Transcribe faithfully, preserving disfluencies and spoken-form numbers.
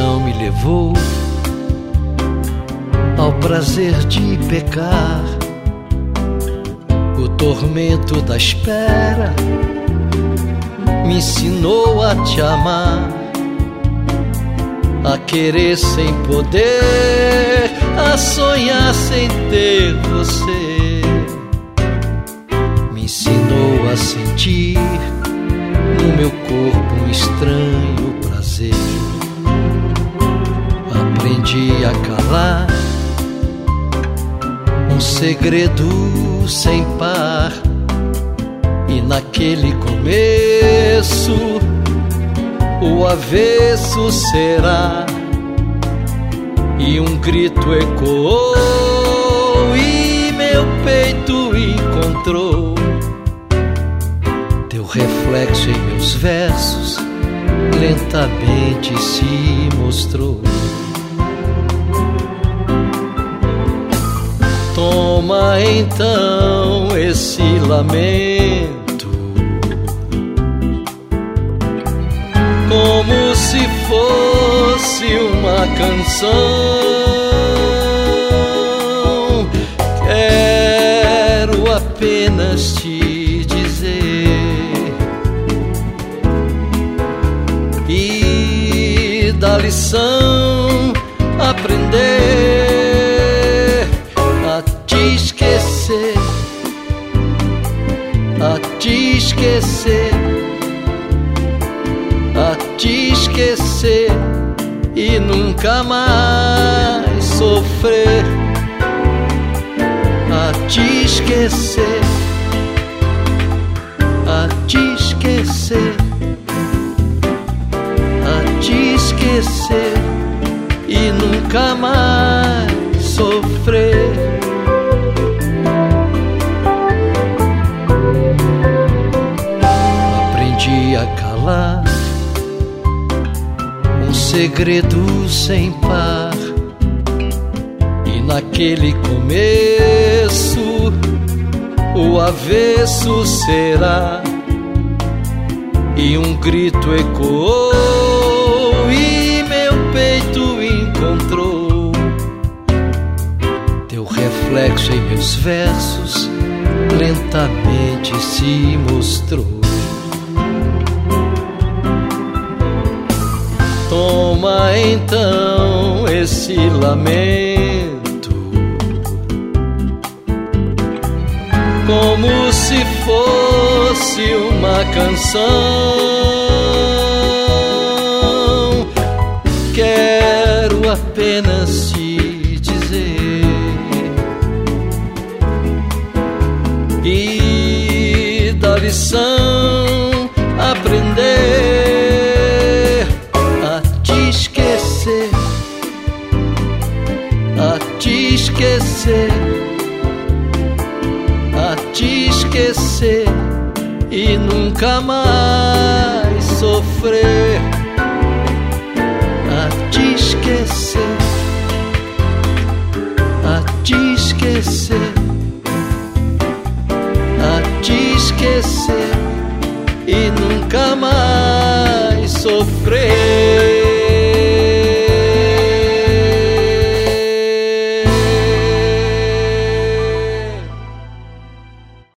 coração me levou ao prazer de pecar. O tormento da espera me ensinou a te amar, a querer sem poder, a sonhar sem ter você. Me ensinou a sentir no meu corpo um estranho prazer. Aprendi a calar um segredo sem par, e naquele começo o avesso será. E um grito ecoou e meu peito encontrou teu reflexo em meus versos, lentamente se mostrou. Toma então esse lamento, como se fosse uma canção. Quero apenas te dizer e da lição aprender a te esquecer, a te esquecer, a te esquecer e nunca mais sofrer. A te esquecer, a te esquecer, a te esquecer e nunca mais sofrer. Aprendi a calar um segredo sem par, e naquele começo o avesso será. E um grito ecoou e meu peito encontrou teu reflexo em meus versos, lentamente se mostrou. Toma então esse lamento, como se fosse uma canção. Quero apenas te dizer e da lição aprender a te esquecer, a te esquecer, a te esquecer e nunca mais sofrer. A te esquecer, a te esquecer, a te esquecer e nunca mais sofrer.